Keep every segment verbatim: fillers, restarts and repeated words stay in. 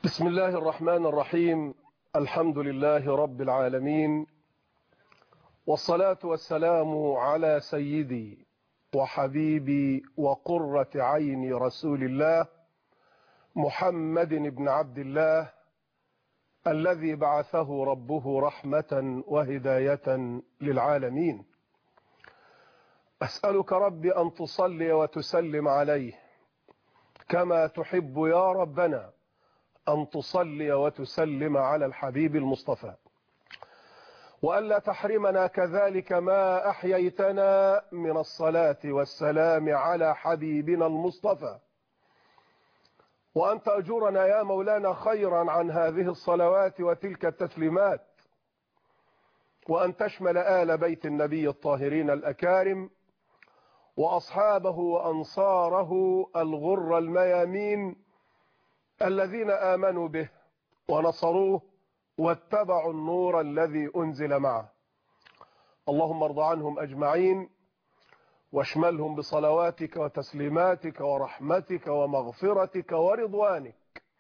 بسم الله الرحمن الرحيم. الحمد لله رب العالمين، والصلاة والسلام على سيدي وحبيبي وقرة عين رسول الله محمد بن عبد الله الذي بعثه ربه رحمة وهداية للعالمين. أسألك رب أن تصلي وتسلم عليه كما تحب يا ربنا أن تصلي وتسلم على الحبيب المصطفى، وألا تحرمنا كذلك ما أحييتنا من الصلاة والسلام على حبيبنا المصطفى، وأن تأجرنا يا مولانا خيرا عن هذه الصلوات وتلك التسليمات، وأن تشمل آل بيت النبي الطاهرين الأكارم وأصحابه وأنصاره الغر الميامين الذين آمنوا به ونصروه واتبعوا النور الذي أنزل معه. اللهم ارض عنهم أجمعين واشملهم بصلواتك وتسليماتك ورحمتك ومغفرتك ورضوانك،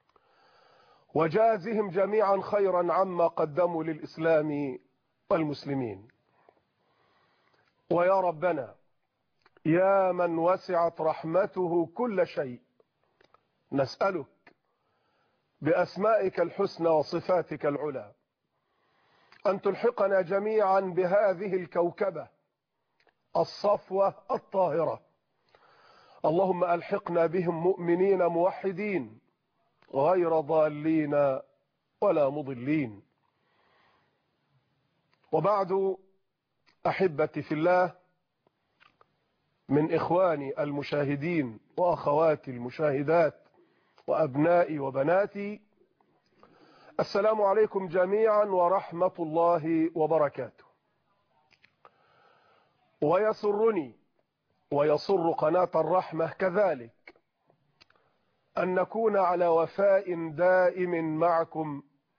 وجازهم جميعا خيرا عما قدموا للإسلام والمسلمين. ويا ربنا يا من وسعت رحمته كل شيء، نسألك بأسمائك الحسنى وصفاتك العلى أن تلحقنا جميعا بهذه الكوكبة الصفوة الطاهرة. اللهم ألحقنا بهم مؤمنين موحدين غير ضالين ولا مضلين. وبعد، أحبتي في الله، من إخواني المشاهدين وأخواتي المشاهدات وأبنائي وبناتي، السلام عليكم جميعا ورحمة الله وبركاته. ويسرني ويسر قناة الرحمة كذلك أن نكون على وفاء دائم معكم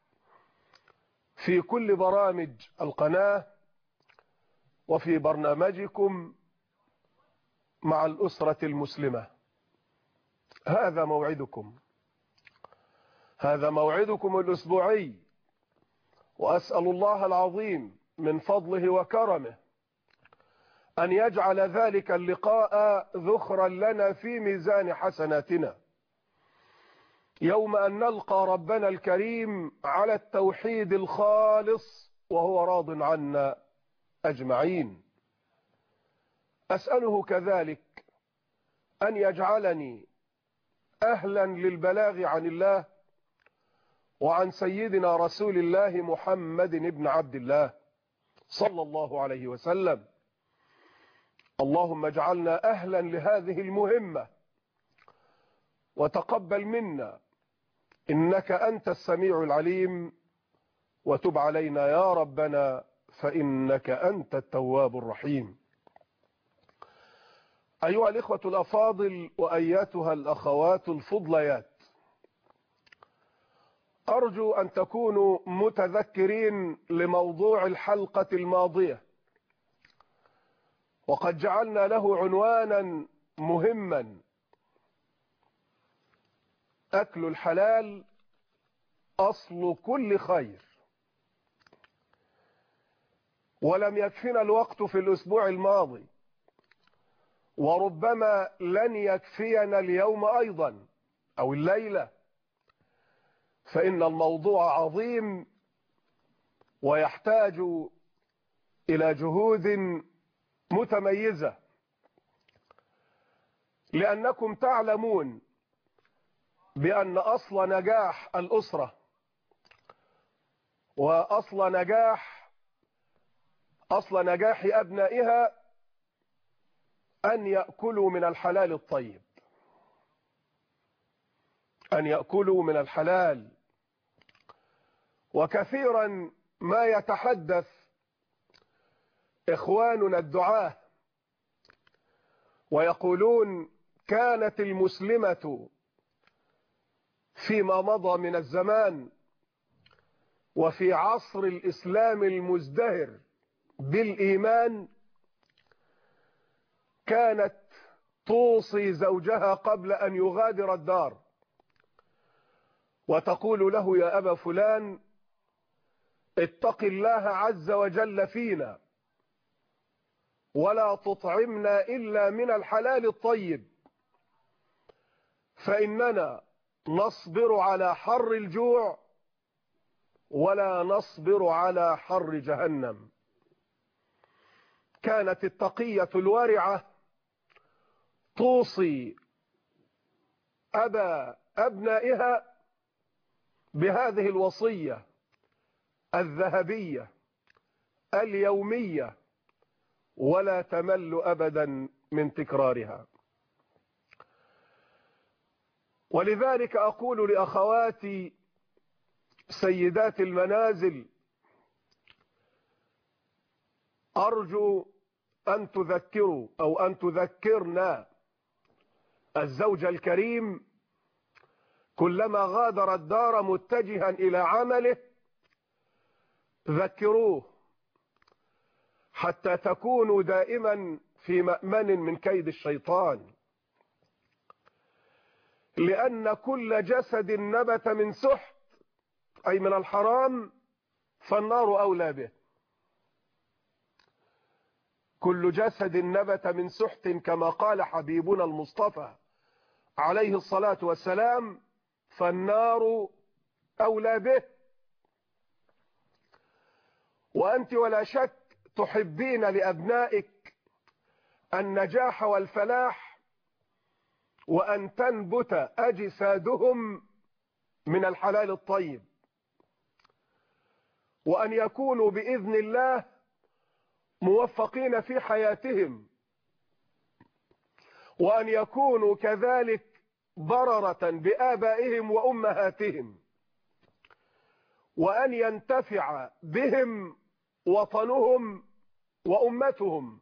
في كل برامج القناة وفي برنامجكم مع الأسرة المسلمة. هذا موعدكم هذا موعدكم الأسبوعي، وأسأل الله العظيم من فضله وكرمه أن يجعل ذلك اللقاء ذخرا لنا في ميزان حسناتنا يوم أن نلقى ربنا الكريم على التوحيد الخالص وهو راض عنا أجمعين. أسأله كذلك أن يجعلني أهلا للبلاغ عن الله وعن سيدنا رسول الله محمد بن عبد الله صلى الله عليه وسلم. اللهم اجعلنا أهلا لهذه المهمة وتقبل منا إنك أنت السميع العليم، وتب علينا يا ربنا فإنك أنت التواب الرحيم. أيها الإخوة الأفاضل وأياتها الأخوات الفضليات، أرجو أن تكونوا متذكرين لموضوع الحلقة الماضية، وقد جعلنا له عنوانا مهما: أكل الحلال أصل كل خير. ولم يكفنا الوقت في الأسبوع الماضي، وربما لن يكفينا اليوم أيضا أو الليلة، فإن الموضوع عظيم ويحتاج إلى جهود متميزة، لأنكم تعلمون بأن أصل نجاح الأسرة وأصل نجاح أصل نجاح أبنائها أن يأكلوا من الحلال الطيب، أن يأكلوا من الحلال. وكثيرا ما يتحدث إخواننا الدعاة ويقولون: كانت المسلمة فيما مضى من الزمان وفي عصر الإسلام المزدهر بالإيمان كانت توصي زوجها قبل أن يغادر الدار، وتقول له يا أبا فلان اتق الله عز وجل فينا ولا تطعمنا إلا من الحلال الطيب، فإننا نصبر على حر الجوع ولا نصبر على حر جهنم. كانت التقية الورعة توصي أبا أبنائها بهذه الوصية الذهبية اليومية ولا تمل أبدا من تكرارها. ولذلك أقول لأخواتي سيدات المنازل أرجو أن تذكروا أو أن تذكرنا الزوج الكريم كلما غادر الدار متجها إلى عمله ذكروه حتى تكونوا دائما في مأمن من كيد الشيطان، لأن كل جسد نبت من سحت أي من الحرام فالنار أولى به. كل جسد نبت من سحت كما قال حبيبنا المصطفى عليه الصلاة والسلام فالنار أولى به. وأنت ولا شك تحبين لأبنائك النجاح والفلاح وأن تنبت أجسادهم من الحلال الطيب، وأن يكونوا بإذن الله موفقين في حياتهم، وأن يكونوا كذلك بررة بآبائهم وأمهاتهم، وأن ينتفع بهم وطنهم وأمتهم.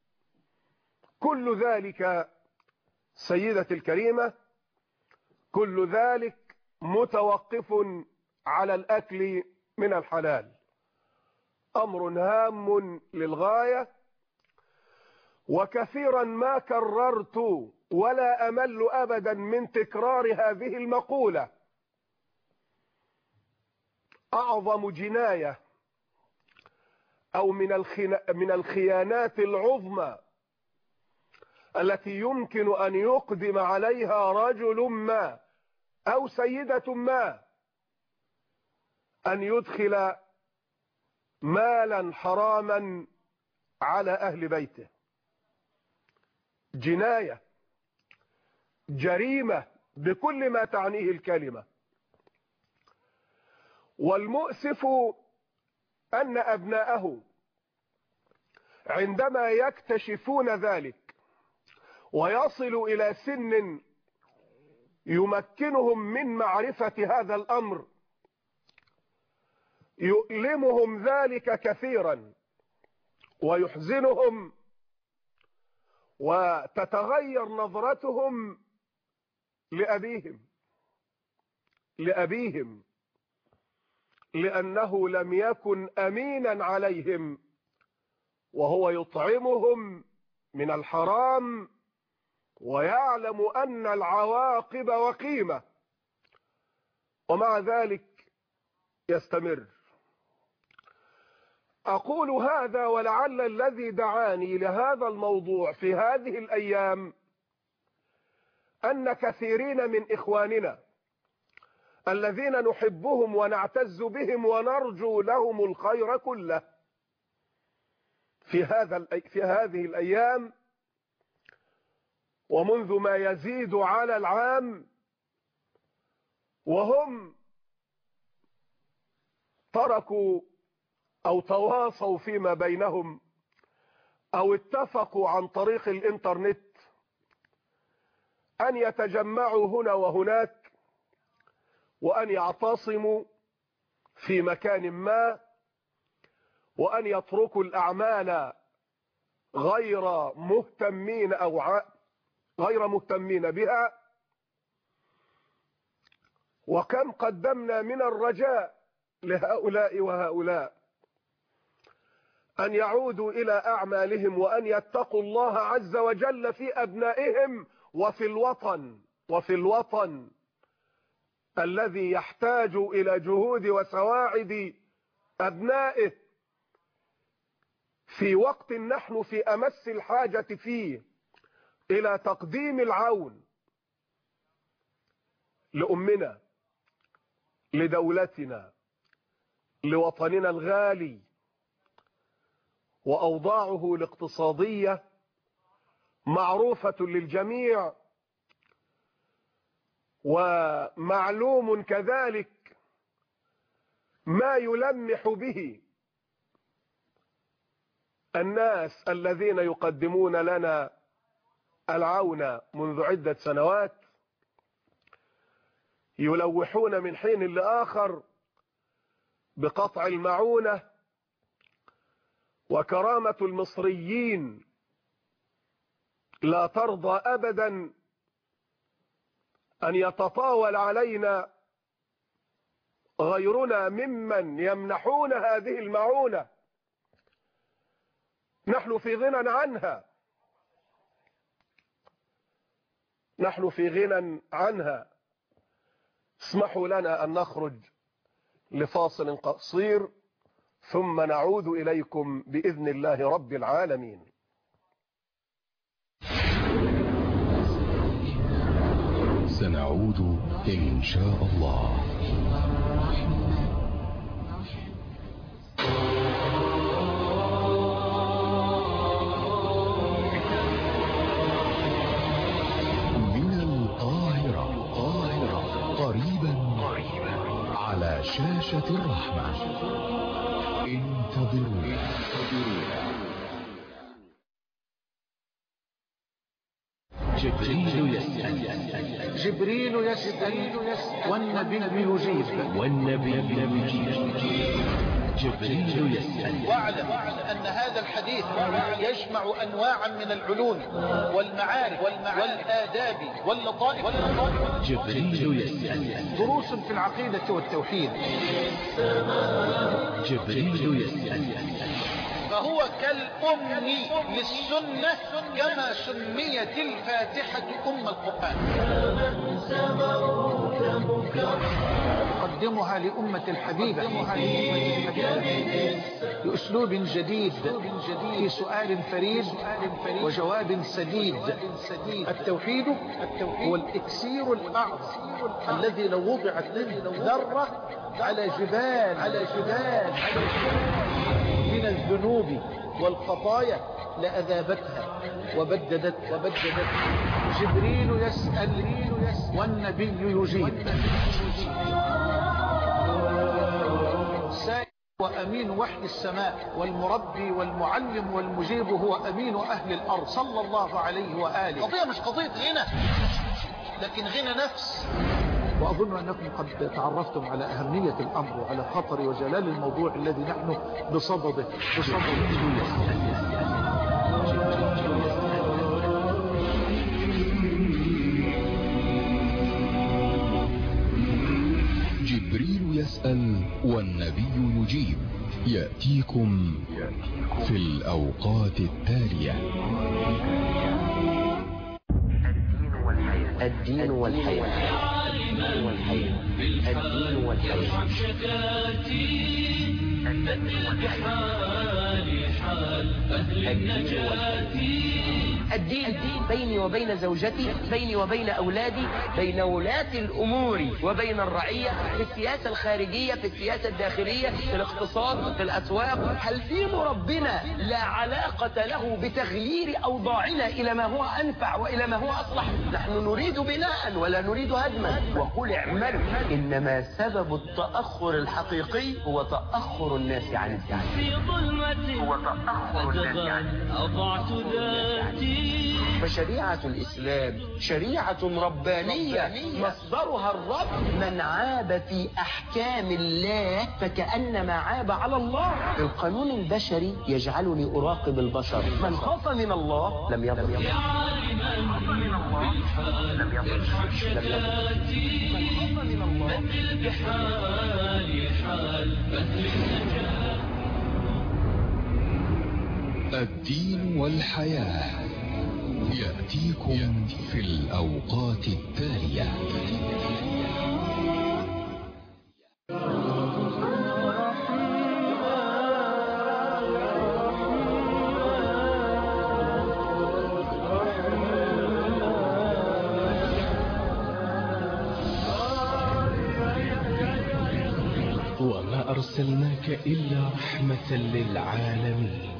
كل ذلك سيدتي الكريمة كل ذلك متوقف على الأكل من الحلال، أمر هام للغاية. وكثيرا ما كررت ولا أمل أبدا من تكرار هذه المقولة: أعظم جناية أو من من الخيانات العظمى التي يمكن أن يقدم عليها رجل ما أو سيدة ما أن يدخل مالا حراما على أهل بيته. جناية، جريمة بكل ما تعنيه الكلمة. والمؤسف أن أبناءه عندما يكتشفون ذلك ويصلوا إلى سن يمكنهم من معرفة هذا الأمر يؤلمهم ذلك كثيرا ويحزنهم، وتتغير نظرتهم لأبيهم لأبيهم لأنه لم يكن أمينا عليهم وهو يطعمهم من الحرام ويعلم أن العواقب وخيمة، ومع ذلك يستمر. أقول هذا ولعل الذي دعاني لهذا الموضوع في هذه الأيام أن كثيرين من إخواننا الذين نحبهم ونعتز بهم ونرجو لهم الخير كله في هذا في هذه الأيام ومنذ ما يزيد على العام وهم تركوا أو تواصوا فيما بينهم أو اتفقوا عن طريق الإنترنت أن يتجمعوا هنا وهناك وأن يعتصموا في مكان ما وأن يتركوا الأعمال غير مهتمين أو غير مهتمين بها. وكم قدمنا من الرجاء لهؤلاء وهؤلاء أن يعودوا إلى أعمالهم وأن يتقوا الله عز وجل في أبنائهم وفي الوطن وفي الوطن الذي يحتاج إلى جهود وسواعد أبنائه في وقت نحن في أمس الحاجة فيه إلى تقديم العون لأمنا، لدولتنا، لوطننا الغالي. وأوضاعه الاقتصادية معروفة للجميع، ومعلوم كذلك ما يلمح به الناس الذين يقدمون لنا العون منذ عدة سنوات، يلوحون من حين لآخر بقطع المعونة. وكرامة المصريين لا ترضى أبدا أن يتطاول علينا غيرنا ممن يمنحون هذه المعونة. نحن في غنى عنها، نحن في غنى عنها. اسمحوا لنا أن نخرج لفاصل قصير ثم نعود إليكم بإذن الله رب العالمين. سنعود إن شاء الله. من القاهرة قريبا على شاشة الرحمة. انتظرونا. جبريل يسأل جبريل يسأل والنبي يجيب والنبي يجيب جبريل يسأل. واعلم أن هذا الحديث يجمع أنواعا من العلوم والمعارف والآداب واللطائف. جبريل يسأل دروس في العقيدة والتوحيد. جبريل يسأل. فهو كالأم للسنة كما سميت الفاتحة أم القرآن. قدمها لأمة الحبيبة بأسلوب جديد في سؤال فريد وجواب سديد. التوحيد هو الإكسير الأعظم الذي لو وضعت ذرة على جبال على جبال من الذنوب والخطايا لأذابتها وبددت وبددت. جبريل يسأل والنبي يجيب. سائل وأمين وحي السماء والمربي والمعلم والمجيب هو أمين أهل الأرض صلى الله عليه وآله. قضية مش قضية غنى لكن غنى نفس. وأظن أنكم قد تعرفتم على أهمية الأمر وعلى خطر وجلال الموضوع الذي نحن بصدده بصدده. جبريل يسأل والنبي يجيب، يأتيكم في الأوقات التالية. الدين والحياة. الدين والحياة. الدين والحياة. الدين بيني وبين زوجتي، بيني وبين أولادي، بين ولاة الأمور وبين الرعية، في السياسة الخارجية، في السياسة الداخلية، في الاقتصاد، في الأسواق. هل دين ربنا لا علاقة له بتغيير أوضاعنا إلى ما هو أنفع وإلى ما هو أصلح؟ نحن نريد بناء ولا نريد هدما. وقل اعملوا. إنما سبب التأخر الحقيقي هو تأخر الناس عن الدين. في ظلمة هو تأخر الناس عن الدين. أضعت ذاتي. فشريعة الإسلام شريعة ربانية مصدرها الرب. من عاب في أحكام الله فكأنما عاب على الله. القانون البشري يجعلني أراقب البشر. من خاف من الله لم يضر. يا عالما بالحال لم يضر. لم يضر. بدل بحالي حال بدل النجاة. الدين والحياة يأتيكم في الأوقات التالية. أرسلناك إلا رحمة للعالمين.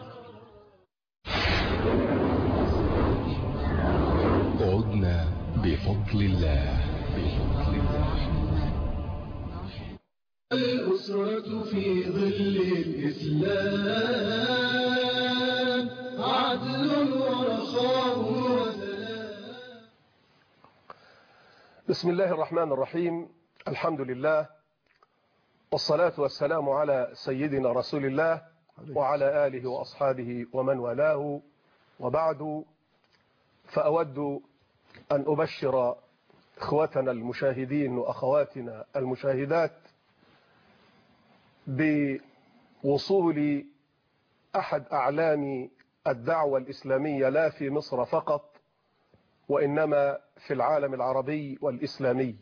عدنا بفضل الله. بفضل الله. الأسرة في ظل الإسلام عدل ورخاء وسلام. بسم الله الرحمن الرحيم. الحمد لله والصلاة والسلام على سيدنا رسول الله وعلى آله وأصحابه ومن والاه، وبعد، فأود أن أبشر إخوتنا المشاهدين وأخواتنا المشاهدات بوصول أحد أعلام الدعوة الإسلامية لا في مصر فقط، وإنما في العالم العربي والإسلامي.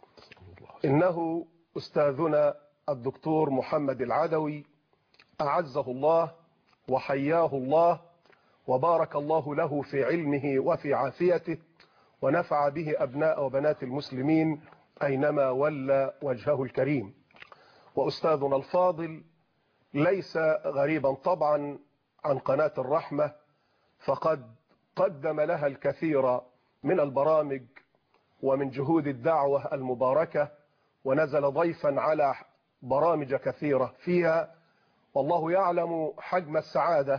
إنه أستاذنا الدكتور محمد العدوي، أعزه الله وحياه الله وبارك الله له في علمه وفي عافيته، ونفع به أبناء وبنات المسلمين أينما ولى وجهه الكريم. وأستاذنا الفاضل ليس غريبا طبعا عن قناة الرحمة، فقد قدم لها الكثير من البرامج ومن جهود الدعوة المباركة، ونزل ضيفا على برامج كثيرة فيها، والله يعلم حجم السعادة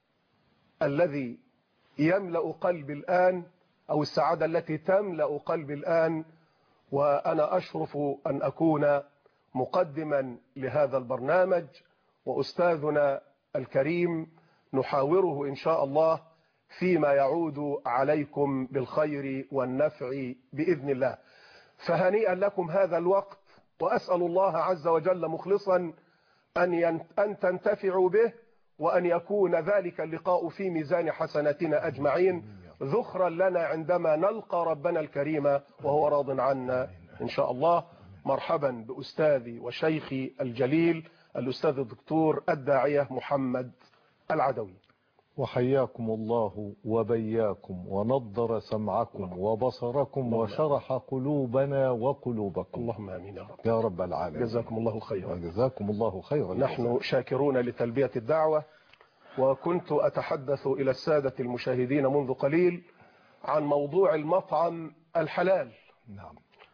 الذي يملأ قلبي الآن، أو السعادة التي تملأ قلبي الآن، وأنا أشرف أن أكون مقدما لهذا البرنامج. وأستاذنا الكريم نحاوره إن شاء الله فيما يعود عليكم بالخير والنفع بإذن الله. فهنيئا لكم هذا الوقت، وأسأل الله عز وجل مخلصا أن أن تنتفعوا به، وأن يكون ذلك اللقاء في ميزان حسناتنا أجمعين، ذخرا لنا عندما نلقى ربنا الكريم وهو راض عنا إن شاء الله. مرحبا بأستاذي وشيخي الجليل الأستاذ الدكتور الداعية محمد العدوي. وحياكم الله وبياكم ونضر سمعكم وبصركم وشرح قلوبنا وقلوبكم. اللهم آمين يا رب. يا رب العالمين. جزاكم الله خيرا. جزاكم الله خيرا. نحن شاكرون لتلبية الدعوة. وكنت أتحدث إلى السادة المشاهدين منذ قليل عن موضوع المطعم الحلال. نعم.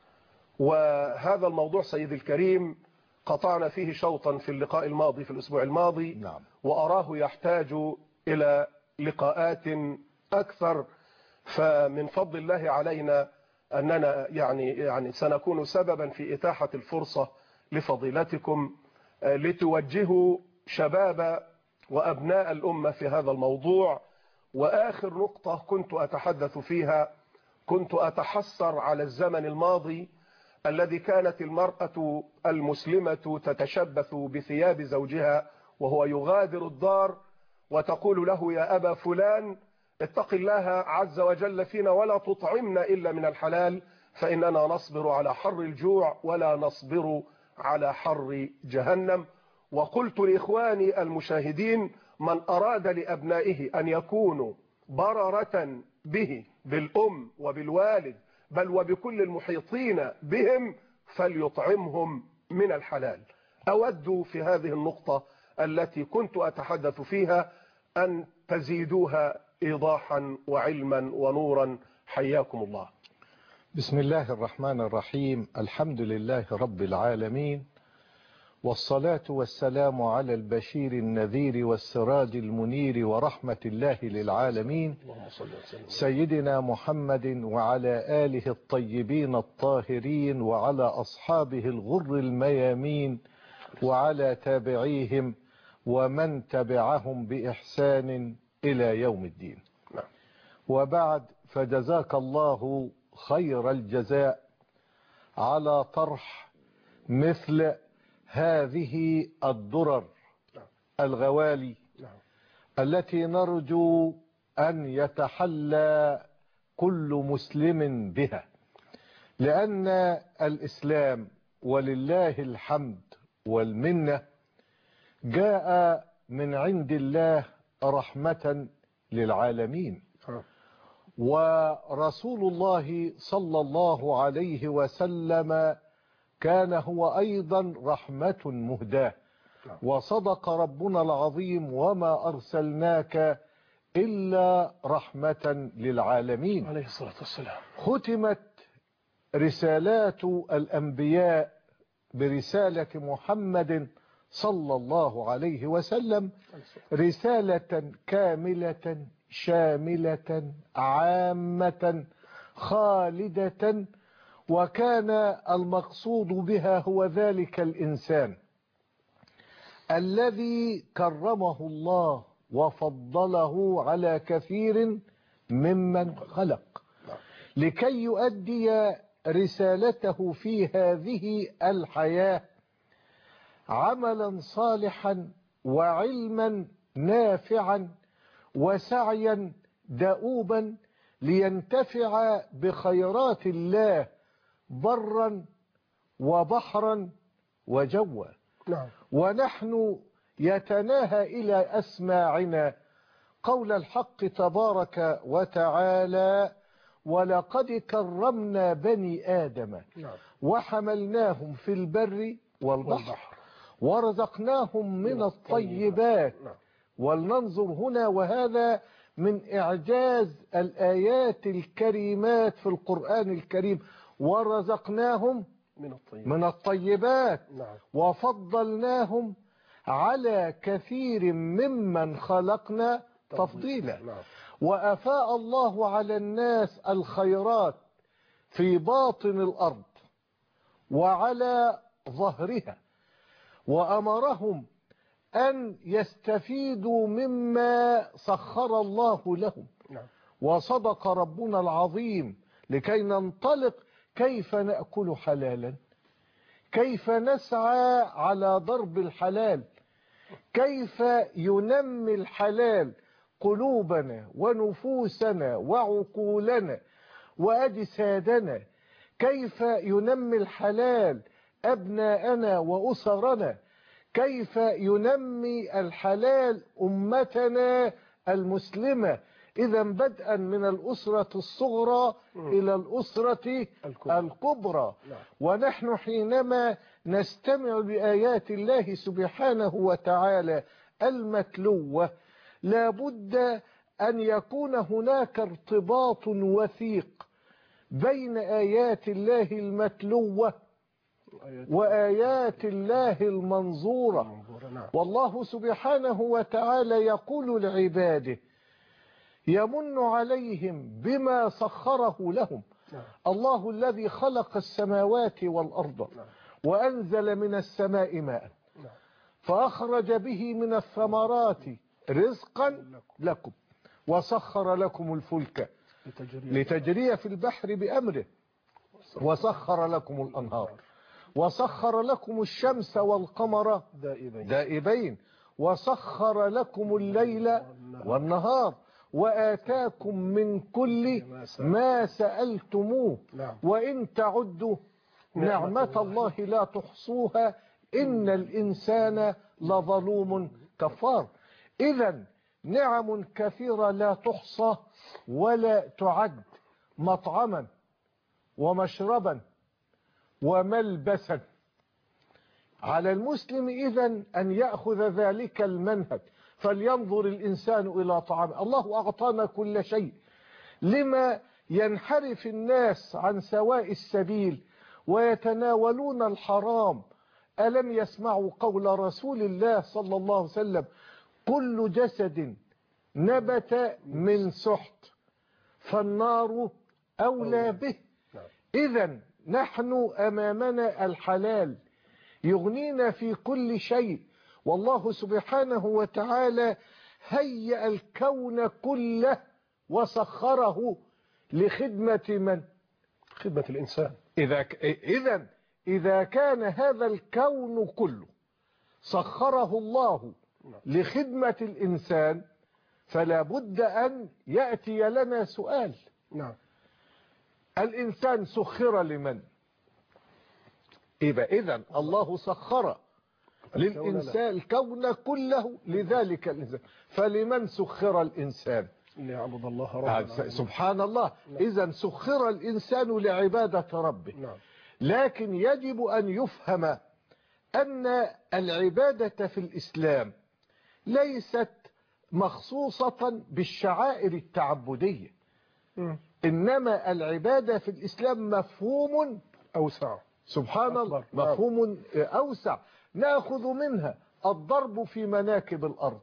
وهذا الموضوع سيد الكريم قطعنا فيه شوطا في اللقاء الماضي في الأسبوع الماضي. نعم. وأراه يحتاج إلى لقاءات أكثر، فمن فضل الله علينا أننا يعني يعني سنكون سببا في إتاحة الفرصة لفضيلتكم لتوجهوا شباب وأبناء الأمة في هذا الموضوع. وآخر نقطة كنت أتحدث فيها، كنت أتحسر على الزمن الماضي الذي كانت المرأة المسلمة تتشبث بثياب زوجها وهو يغادر الدار، وتقول له: يا أبا فلان اتق الله عز وجل فينا ولا تطعمنا إلا من الحلال، فإننا نصبر على حر الجوع ولا نصبر على حر جهنم. وقلت لإخواني المشاهدين: من أراد لأبنائه أن يكونوا بررة به بالأم وبالوالد بل وبكل المحيطين بهم فليطعمهم من الحلال. أود في هذه النقطة التي كنت أتحدث فيها أن تزيدوها إيضاحا وعلما ونورا. حياكم الله. بسم الله الرحمن الرحيم. الحمد لله رب العالمين، والصلاة والسلام على البشير النذير والسراج المنير ورحمة الله للعالمين سيدنا محمد وعلى آله الطيبين الطاهرين وعلى أصحابه الغر الميامين وعلى تابعيهم ومن تبعهم بإحسان إلى يوم الدين. وبعد، فجزاك الله خير الجزاء على طرح مثل هذه الدرر الغوالي التي نرجو أن يتحلى كل مسلم بها، لأن الإسلام ولله الحمد والمنة جاء من عند الله رحمة للعالمين. ورسول الله صلى الله عليه وسلم كان هو أيضا رحمة مهداة. وصدق ربنا العظيم وما أرسلناك إلا رحمة للعالمين عليه الصلاة والسلام. ختمت رسالات الأنبياء برسالة محمد صلى الله عليه وسلم رسالة كاملة شاملة عامة خالدة، وكان المقصود بها هو ذلك الإنسان الذي كرمه الله وفضله على كثير ممن خلق لكي يؤدي رسالته في هذه الحياة عملا صالحا وعلما نافعا وسعيا دؤوبا لينتفع بخيرات الله برا وبحرا وجوا. نعم. ونحن يتناهى إلى أسماعنا قول الحق تبارك وتعالى: ولقد كرمنا بني آدم وحملناهم في البر والبحر ورزقناهم من الطيبات. ولننظر هنا، وهذا من إعجاز الآيات الكريمات في القرآن الكريم: ورزقناهم من الطيبات, من الطيبات. نعم. وفضلناهم على كثير ممن خلقنا تفضيلا. نعم. وأفاء الله على الناس الخيرات في باطن الأرض وعلى ظهرها، وأمرهم أن يستفيدوا مما سخر الله لهم. نعم. وصدق ربنا العظيم لكي ننطلق كيف نأكل حلالا، كيف نسعى على ضرب الحلال، كيف ينمي الحلال قلوبنا ونفوسنا وعقولنا وأجسادنا، كيف ينمي الحلال أبناءنا وأسرنا، كيف ينمي الحلال أمتنا المسلمة، إذا بدءا من الأسرة الصغرى إلى الأسرة الكبرى, الكبرى. ونحن حينما نستمع بآيات الله سبحانه وتعالى المتلوة لابد أن يكون هناك ارتباط وثيق بين آيات الله المتلوة وآيات الله المنظورة. والله سبحانه وتعالى يقول لعباده: يمن عليهم بما سخره لهم. الله الذي خلق السماوات والأرض وأنزل من السماء ماء فأخرج به من الثمرات رزقا لكم وسخر لكم الفلك لتجري في البحر بأمره وسخر لكم الأنهار وسخر لكم الشمس والقمر دائبين وسخر لكم الليل والنهار وآتاكم من كل ما سألتموه وإن تعدوا نعمة الله لا تحصوها إن الإنسان لظلوم كفار. إذا نعم كثيرة لا تحصى ولا تعد: مطعما ومشربا وملبسا. على المسلم إذن أن يأخذ ذلك المنهج، فلينظر الإنسان إلى طعامه. الله أعطانا كل شيء، لما ينحرف الناس عن سواء السبيل ويتناولون الحرام؟ ألم يسمعوا قول رسول الله صلى الله عليه وسلم: كل جسد نبت من سحت فالنار أولى به. إذن نحن أمامنا الحلال يغنينا في كل شيء، والله سبحانه وتعالى هيأ الكون كله وسخره لخدمة من؟ خدمة الإنسان. إذا إذن إذا كان هذا الكون كله سخره الله لخدمة الإنسان فلا بد أن يأتي لنا سؤال. نعم. الإنسان سخر لمن؟ إذا الله سخر للإنسان الكون كله لذلك الإنسان، فلمن سخر الإنسان؟ ليعبد الله ربنا. سبحان الله. إذا سخر الإنسان لعبادة ربه. نعم. لكن يجب أن يفهم أن العبادة في الإسلام ليست مخصوصة بالشعائر التعبدية، إنما العبادة في الإسلام مفهوم أوسع، سبحان الله، مفهوم أوسع نأخذ منها الضرب في مناكب الأرض.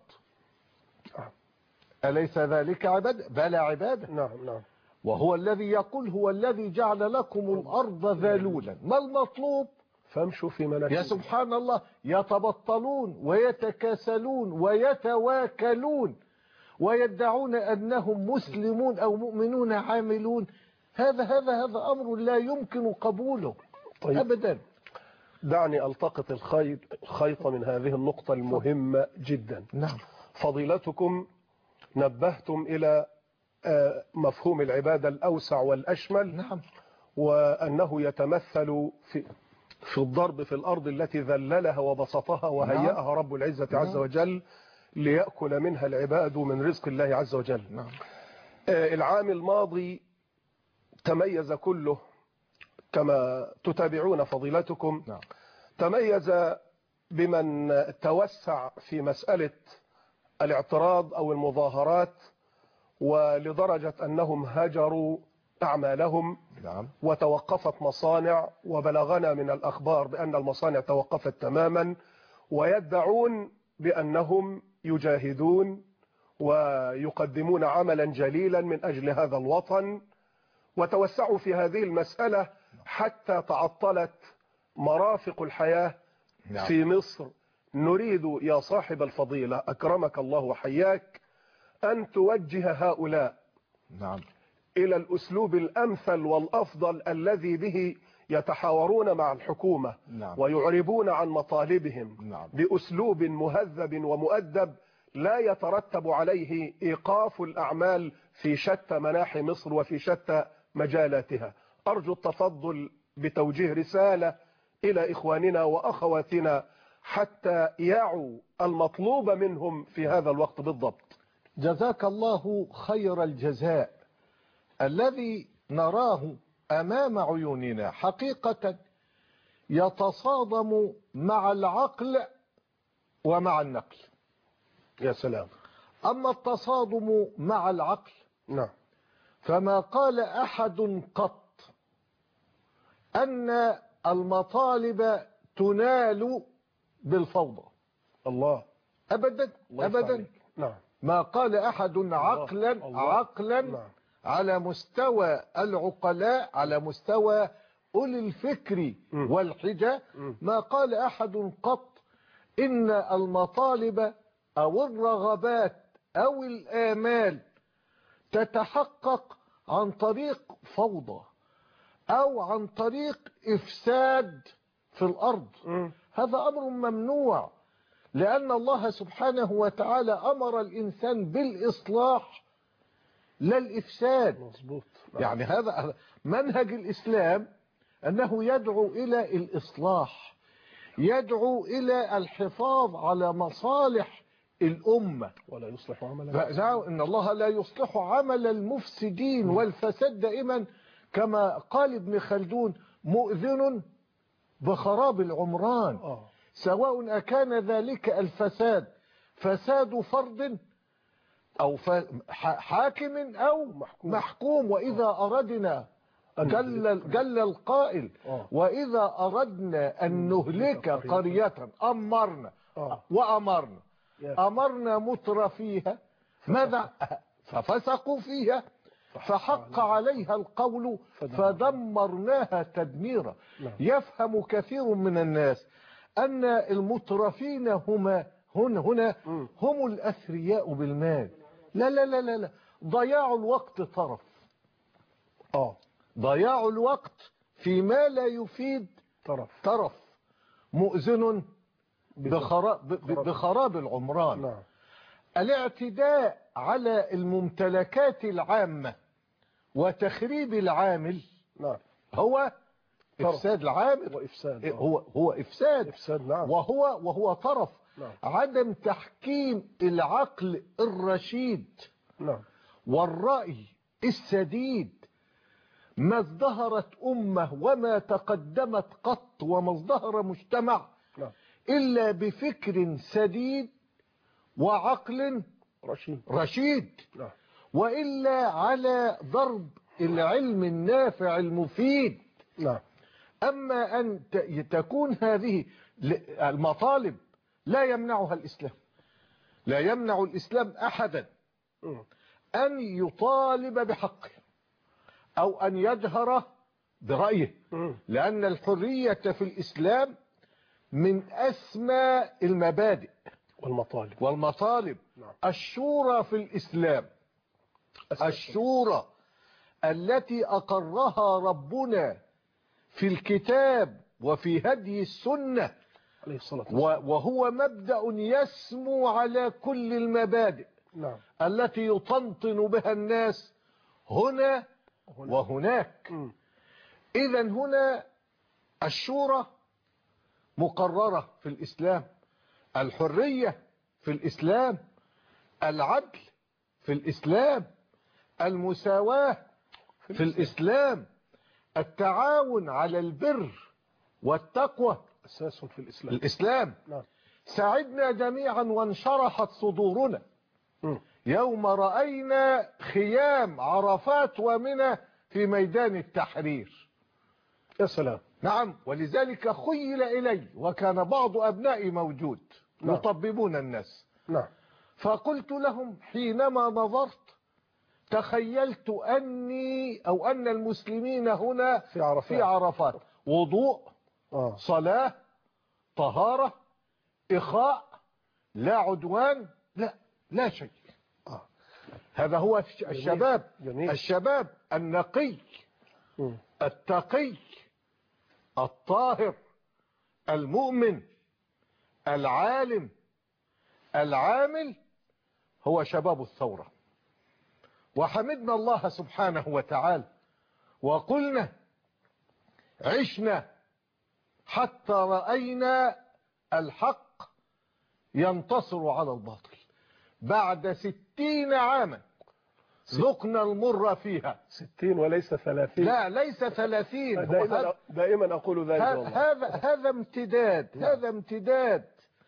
أليس ذلك عبادة؟ بلى عبادة. نعم نعم. وهو الذي يقول هو الذي جعل لكم الأرض ذلولا، ما المطلوب؟ فامشوا في مناكب. يا سبحان الله، يتبطلون ويتكاسلون ويتواكلون ويدعون أنهم مسلمون أو مؤمنون عاملون. هذا هذا هذا أمر لا يمكن قبوله. طيب. أبدا. دعني ألتقط الخيط الخيط من هذه النقطة المهمة جدا. نعم. فضيلتكم نبهتم إلى مفهوم العبادة الأوسع والأشمل. نعم. وأنه يتمثل في في الضرب في الأرض التي ذللها وبسطها وهيأها نعم. رب العزة نعم. عز وجل ليأكل منها العباد من رزق الله عز وجل. نعم. العام الماضي تميز كله كما تتابعون فضيلتكم. نعم. تميز بمن توسع في مسألة الاعتراض أو المظاهرات، ولدرجة أنهم هجروا أعمالهم. نعم. وتوقفت مصانع، وبلغنا من الأخبار بأن المصانع توقفت تماما، ويدعون بأنهم يجاهدون ويقدمون عملا جليلا من أجل هذا الوطن، وتوسعوا في هذه المسألة حتى تعطلت مرافق الحياة نعم. في مصر. نريد يا صاحب الفضيلة أكرمك الله وحياك أن توجه هؤلاء نعم. إلى الأسلوب الأمثل والأفضل الذي به يتحاورون مع الحكومة. نعم. ويعربون عن مطالبهم. نعم. بأسلوب مهذب ومؤدب لا يترتب عليه إيقاف الأعمال في شتى مناحي مصر وفي شتى مجالاتها. أرجو التفضل بتوجيه رسالة إلى إخواننا وأخواتنا حتى يعوا المطلوب منهم في هذا الوقت بالضبط. جزاك الله خير الجزاء. الذي نراه أمام عيوننا حقيقة يتصادم مع العقل ومع النقل. يا سلام. أما التصادم مع العقل نعم. فما قال أحد قط أن المطالب تنال بالفوضى. الله. أبدا الله أبدا. نعم. ما قال أحد عقلا الله. عقلا نعم. على مستوى العقلاء، على مستوى أولي الفكر والحجة، ما قال أحد قط إن المطالب أو الرغبات أو الآمال تتحقق عن طريق فوضى أو عن طريق إفساد في الأرض. هذا أمر ممنوع، لأن الله سبحانه وتعالى أمر الإنسان بالإصلاح لا الإفساد. مظبوط. يعني هذا منهج الإسلام، أنه يدعو إلى الإصلاح، يدعو إلى الحفاظ على مصالح الأمة. ولا يصلح عمل إن الله لا يصلح عمل المفسدين. والفساد دائما كما قال ابن خلدون مؤذن بخراب العمران. آه. سواء أكان ذلك الفساد فساد فرد أو حاكم أو محكوم, محكوم. وإذا أردنا جل, جل القائل وإذا أردنا أن نهلك قرية أمرنا وأمرنا أمرنا متر فيها ماذا ففسقوا فيها فحق عليها القول فدمرناها تدميرا. يفهم كثير من الناس أن المترفين هما هنا هنا هم الأثرياء بالمال. لا لا لا لا, لا. ضياع الوقت طرف. آه. ضياع الوقت فيما لا يفيد طرف طرف مؤذن بخراب, بخراب العمران. نعم. الاعتداء على الممتلكات العامة وتخريب العامل نعم. هو إفساد العامل. وإفساد. هو هو إفساد. إفساد نعم. وهو وهو طرف. نعم. عدم تحكيم العقل الرشيد نعم. والرأي السديد ما ازدهرت أمة وما تقدمت قط وما ازدهر مجتمع نعم. إلا بفكر سديد وعقل رشيد رشيد، نعم. وإلا على ضرب العلم النافع المفيد. نعم. أما أن تكون هذه المطالب لا يمنعها الإسلام، لا يمنع الإسلام أحدا أن يطالب بحقه أو أن يجهر برأيه، لأن الحرية في الإسلام من أسمى المبادئ والمطالب والمطالب نعم. الشورى في الإسلام، الشورى التي أقرها ربنا في الكتاب وفي هدي السنة، وهو مبدأ يسمو على كل المبادئ نعم. التي يطنطن بها الناس هنا وهناك. إذا هنا الشورى مقررة في الإسلام، الحرية في الإسلام، العدل في الإسلام، المساواة في الإسلام، التعاون على البر والتقوى أساس في الإسلام. الإسلام. نعم. سعدنا جميعا وانشرحت صدورنا م. يوم رأينا خيام عرفات ومنى في ميدان التحرير. يا سلام. نعم. ولذلك خيل إلي وكان بعض أبنائي موجود نعم. يطببون الناس. نعم. فقلت لهم حينما نظرت تخيلت أني أو أن المسلمين هنا في عرفات, في عرفات. وضوء آه. صلاة طهارة إخاء لا عدوان لا لا شيء. آه. هذا هو الشباب جميل. الشباب النقي م. التقي الطاهر المؤمن العالم العامل هو شباب الثورة. وحمدنا الله سبحانه وتعالى وقلنا عشنا حتى رأينا الحق ينتصر على الباطل بعد ستين عاما ذقنا المر فيها. ستين وليس ثلاثين. لا ليس ثلاثين. دائما, دائما أقول ذلك. هذا هذا امتداد. هذا امتداد.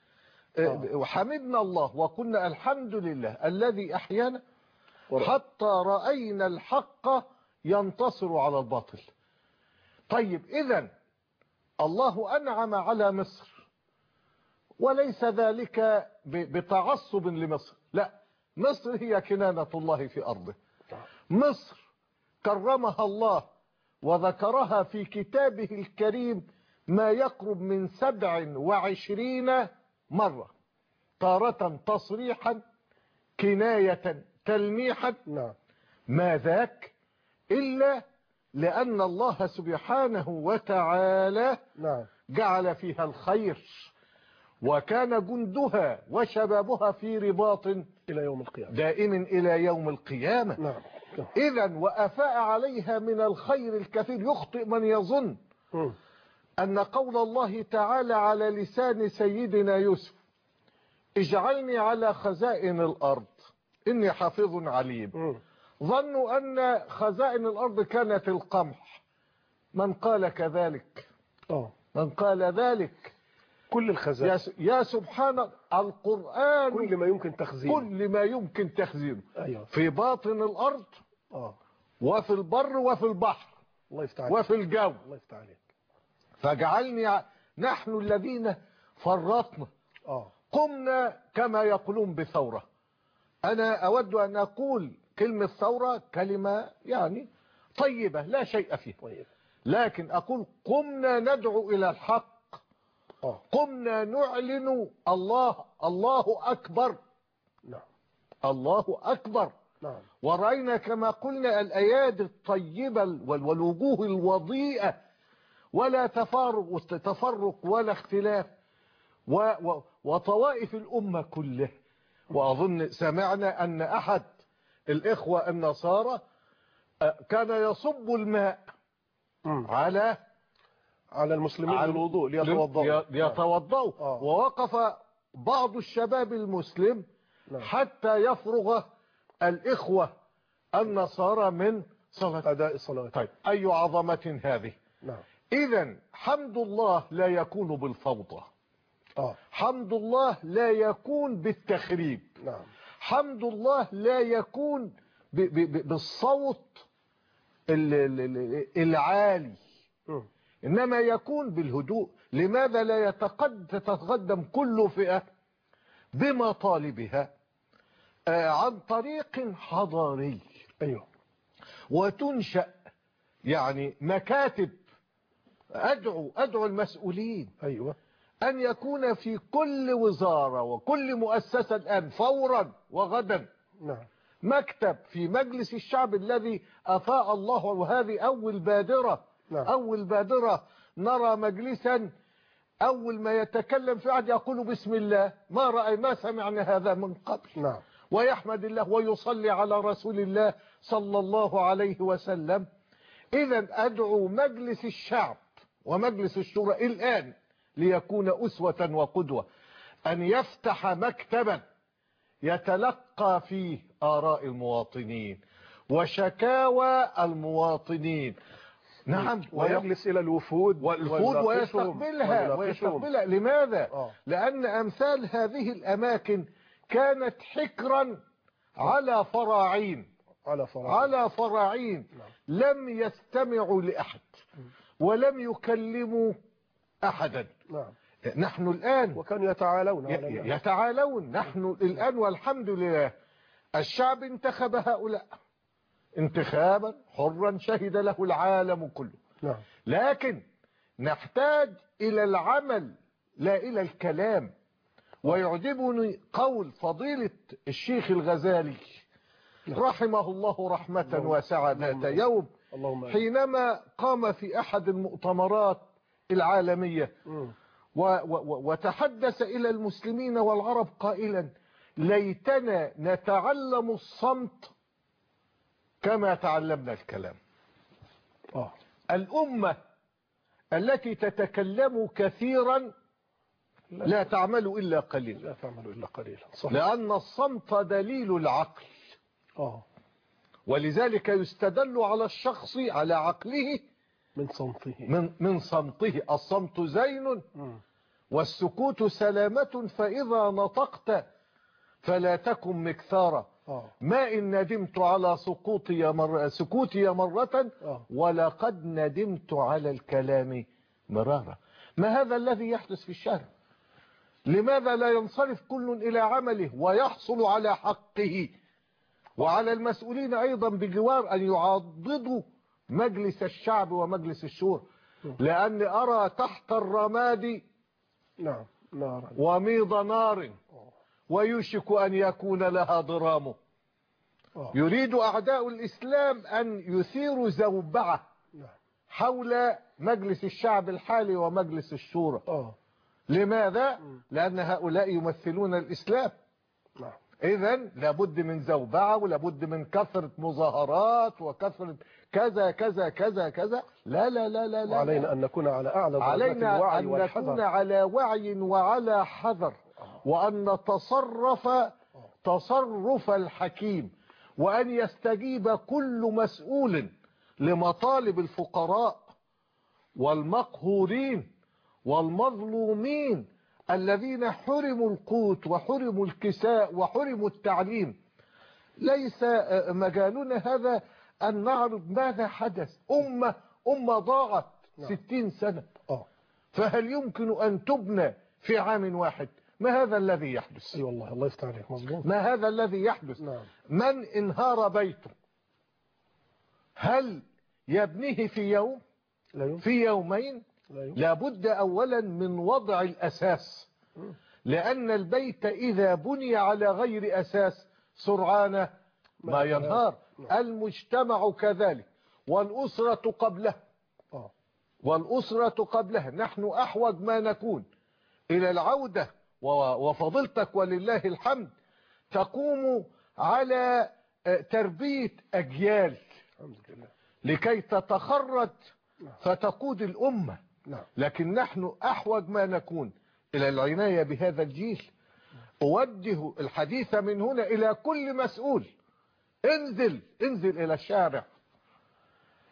وحمدنا الله وقلنا الحمد لله الذي أحيانا حتى رأينا الحق ينتصر على الباطل. طيب إذن الله أنعم على مصر وليس ذلك بتعصب لمصر، لا، مصر هي كنانة الله في أرضه. مصر كرمها الله وذكرها في كتابه الكريم ما يقرب من سبع وعشرين مرة، تارة تصريحا كناية تلميحا. ما ذاك إلا لأن الله سبحانه وتعالى جعل فيها الخير وكان جندها وشبابها في رباط إلى يوم القيامة دائم إلى يوم القيامة. نعم. إذن وأفاء عليها من الخير الكثير. يخطئ من يظن م. أن قول الله تعالى على لسان سيدنا يوسف اجعلني على خزائن الأرض إني حافظ عليم م. ظنوا أن خزائن الأرض كانت القمح. من قال كذلك؟ أوه. من قال ذلك؟ كل الخزائن. يا, يا سبحان القرآن كل ما يمكن تخزينه كل ما يمكن تخزينه. أيوة. في باطن الأرض أوه. وفي البر وفي البحر الله يفتح عليك. وفي الجو. الله يفتح عليك. فجعلني نحن الذين فرطنا أوه. قمنا كما يقولون بثورة. أنا أود أن أقول كلمة ثورة كلمة يعني طيبة لا شيء فيها طيب. لكن أقول قمنا ندعو إلى الحق. أوه. قمنا نعلن الله الله أكبر. نعم. الله أكبر. نعم. ورأينا كما قلنا الأيادي الطيبة والوجوه الوضيئة ولا تفارق تفرق ولا اختلاف و و وطوائف الأمة كلها. وأظن سمعنا أن أحد الإخوة النصارى كان يصب الماء م. على على المسلمين للوضوء ليتوضؤوا ليتوضؤوا آه. ووقف بعض الشباب المسلم نعم. حتى يفرغ الإخوة النصارى من صلاة أداء الصلوات. طيب أي عظمة هذه. نعم. إذن حمد الله لا يكون بالفوضى. آه. حمد الله لا يكون بالتخريب. نعم. حمد الله لا يكون ب ب ب بالصوت العالي، م. إنما يكون بالهدوء. لماذا لا يتقد تتقدم كل فئة بمطالبها آه عن طريق حضاري؟ أيوه. وتنشأ يعني مكاتب. أدعو أدعو المسؤولين أيوه أن يكون في كل وزارة وكل مؤسسة الآن فورا وغدا نعم مكتب في مجلس الشعب الذي أفاء الله، وهذه أول بادرة. نعم. أول بادرة نرى مجلسا أول ما يتكلم في عهد يقول بسم الله، ما رأي ما سمعنا هذا من قبل. نعم. ويحمد الله ويصلي على رسول الله صلى الله عليه وسلم. إذا أدعو مجلس الشعب ومجلس الشورى الآن ليكون أسوة وقدوة، أن يفتح مكتبا يتلقى فيه آراء المواطنين وشكاوى المواطنين. نعم. ويجلس إلى الوفود والوفود ويستقبلها ويستقبلها. لماذا؟ آه. لأن أمثال هذه الأماكن كانت حكرا على فراعين على فراعين, على فراعين. نعم. لم يستمعوا لأحد ولم يكلموا أحدا. نعم. نحن الآن وكانوا يتعالون على يتعالون نحن الآن والحمد لله الشعب انتخب هؤلاء انتخابا حرا شهد له العالم كله. نعم. لكن نحتاج إلى العمل لا إلى الكلام. ويعجبني قول فضيلة الشيخ الغزالي رحمه الله رحمة واسعة ذات يوم حينما قام في أحد المؤتمرات العالمية وتحدث إلى المسلمين والعرب قائلا: ليتنا نتعلم الصمت كما تعلمنا الكلام. آه. الأمة التي تتكلم كثيرا لا تعمل إلا قليلا. لا تعمل إلا قليلا. صحيح. لأن الصمت دليل العقل. آه. ولذلك يستدل على الشخص على عقله من صمته. من من صمته. الصمت زين والسكوت سلامة، فإذا نطقت فلا تكن مكثارا. آه. ما إن ندمت على سقوطي مر... سكوتي مرة آه. ولقد ندمت على الكلام مرارا. ما هذا الذي يحدث في الشارع؟ لماذا لا ينصرف كل إلى عمله ويحصل على حقه؟ وعلى المسؤولين أيضا بجوار أن يعضدوا مجلس الشعب ومجلس الشورى، لأن أرى تحت الرماد نعم نار وميض نار ويوشك أن يكون لها ضرام. يريد أعداء الإسلام أن يثيروا زوبعة حول مجلس الشعب الحالي ومجلس الشورى. لماذا؟ لأن هؤلاء يمثلون الإسلام. إذن لابد من زوبعة ولابد من كثرة مظاهرات وكثرة كذا كذا كذا كذا. لا لا لا لا لا. علينا أن نكون على أعلى درجات الوعي علينا أن نكون على وعي وعلى حذر، وأن نتصرف تصرف الحكيم، وأن يستجيب كل مسؤول لمطالب الفقراء والمقهورين والمظلومين الذين حرموا القوت وحرموا الكساء وحرموا التعليم. ليس مجالنا هذا أن نعرض ماذا حدث. أمة أمة ضاعت ستين سنة، فهل يمكن أن تبنى في عام واحد؟ ما هذا الذي يحدث؟ اي والله الله يفتح عليك، مظبوط. ما هذا الذي يحدث؟ نعم. من انهار بيته هل يبنيه في يوم؟ لا يمكن. في يومين؟ لا يمكن. لابد أولا من وضع الأساس، لأن البيت إذا بني على غير أساس سرعان ما ينهار. المجتمع كذلك، والأسرة قبله والأسرة قبلها. نحن أحوج ما نكون إلى العودة، وفضلتك ولله الحمد تقوم على تربية أجيال لكي تتخرج فتقود الأمة. لكن نحن أحوج ما نكون إلى العناية بهذا الجيل. أوجه الحديث من هنا إلى كل مسؤول: انزل انزل إلى الشارع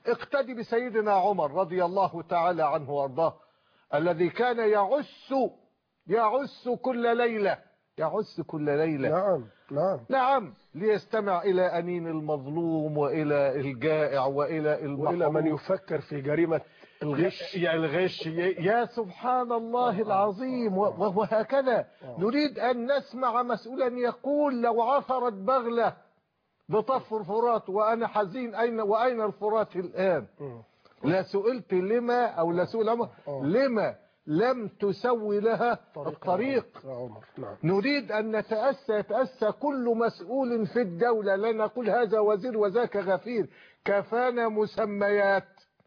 اقتدي بسيدنا عمر رضي الله تعالى عنه وارضاه، الذي كان يعس يعس كل ليلة يعس كل ليلة نعم نعم نعم ليستمع إلى أنين المظلوم وإلى الجائع وإلى المحروم وإلى من يفكر في جريمة الغش. يا الغش يا سبحان الله العظيم. وهكذا نريد أن نسمع مسؤولا يقول لو عثرت بغلة بطفر فرات وأنا حزين أين وأين الفرات الآن؟ لا سئلت لما أو لا سئل عمر لما لم تسوي لها الطريق. نعم. نريد أن نتأسى يتأسى كل مسؤول في الدولة، لا نقول هذا وزير وذاك غفير، كفانا مسميات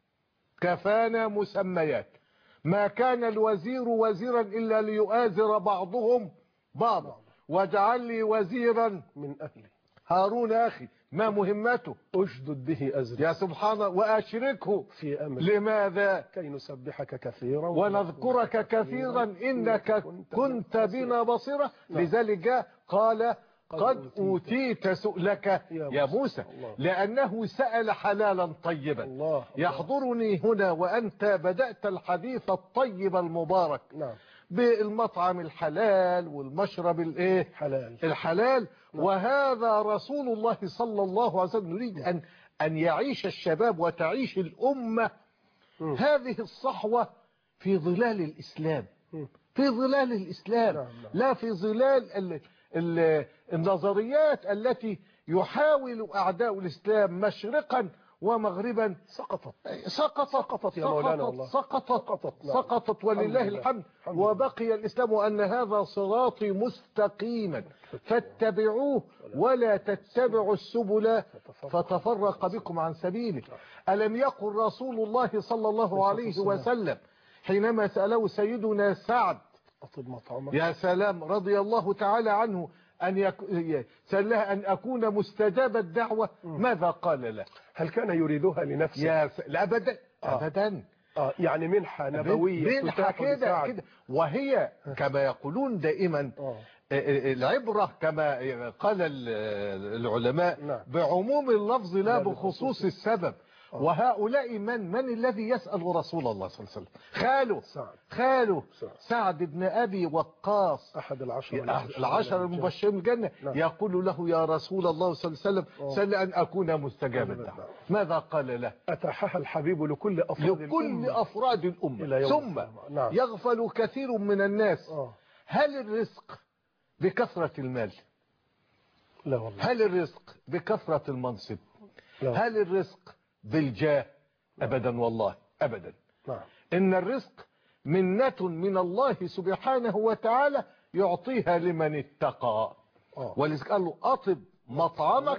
كفانا مسميات. ما كان الوزير وزيرا إلا ليؤازر بعضهم بعضا. واجعل لي وزيرا من أهلي هارون أخي، ما مهمته؟ أشدد به أزري يا سبحان الله وأشركه في أمري لماذا؟ كي نسبحك كثيرا ونذكرك كثيرا إنك كنت بنا بصيرا. لذلك جاء قال قد أوتيت سؤلك يا موسى، لأنه سأل حلالا طيبا. يحضرني هنا وأنت بدأت الحديث الطيب المبارك بالمطعم الحلال والمشرب الايه حلال الحلال. وهذا رسول الله صلى الله عليه وسلم. نريد أن أن يعيش الشباب وتعيش الأمة هذه الصحوة في ظلال الإسلام، في ظلال الإسلام، لا في ظلال ال ال النظريات التي يحاول أعداء الإسلام مشرقا ومغربا. سقطت سقطت سقطت يا مولانا والله سقطت سقطت, سقطت ولله الحمد. وبقي الإسلام أن هذا صراطي مستقيما فاتبعوه ولا تتبعوا السبل فتفرق بكم عن سبيله. ألم يقل رسول الله صلى الله عليه وسلم حينما سأله سيدنا سعد يا سلام رضي الله تعالى عنه أن يك... سألها أن أكون مستجاب الدعوة، ماذا قال له؟ هل كان يريدها لنفسه؟ يا س... لا أبدا آه. أبدا آه. يعني منحة نبوية منحة كده كده. وهي كما يقولون دائما آه. العبرة كما قال العلماء نعم. بعموم اللفظ لا بخصوص السبب. وهؤلاء من من الذي يسأل رسول الله صلى الله عليه وسلم؟ خاله سعد. خاله سعد. سعد بن أبي وقاص أحد العشر العشر المبشرين بالجنة. نعم. يقول له يا رسول الله صلى الله عليه وسلم سل أن أكون مستجاب الدعوة. ماذا قال له؟ أتاحها الحبيب لكل أفراد لكل الأمة أفراد الأمة. ثم نعم. يغفل كثير من الناس. أوه. هل الرزق بكثرة المال؟ لا والله. هل الرزق بكثرة المنصب؟ لا. هل الرزق بالجاه؟ أبدا والله أبدا. نعم. إن الرزق منة من الله سبحانه وتعالى يعطيها لمن اتقى. ولذلك قال له أطب مطعمك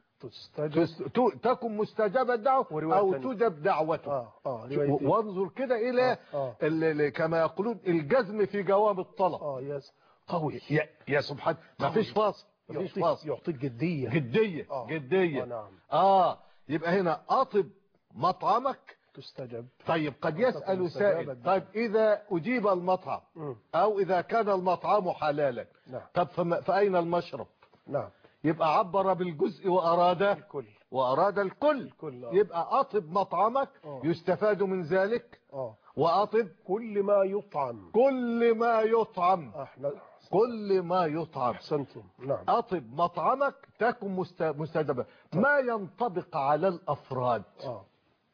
تكن مستجاب الدعوة أو تجب دعوته. آه. آه. وانظر كده إلى آه. آه. كما يقولون الجزم في جواب الطلب. آه. يس. قوي يا, يا سبحان ما فيش فاصل ما فيش فاصل يعطيك جدية جدية آه. جدية آه. نعم. آه يبقى هنا أطب مطعمك تستجب. طيب قد يسأل سائل طيب إذا أجيب المطعم م. أو إذا كان المطعم حلالا نعم. طب فأين المشرب؟ نعم. يبقى عبر بالجزء وأراد الكل وأراد الكل, الكل. يبقى أطب مطعمك أوه. يستفاد من ذلك أوه. وأطب كل ما يطعم كل ما يطعم أحنا كل ما يطعم. أحسنتم. نعم. أطب مطعمك تكن مستجابا. ما ينطبق على الأفراد آه.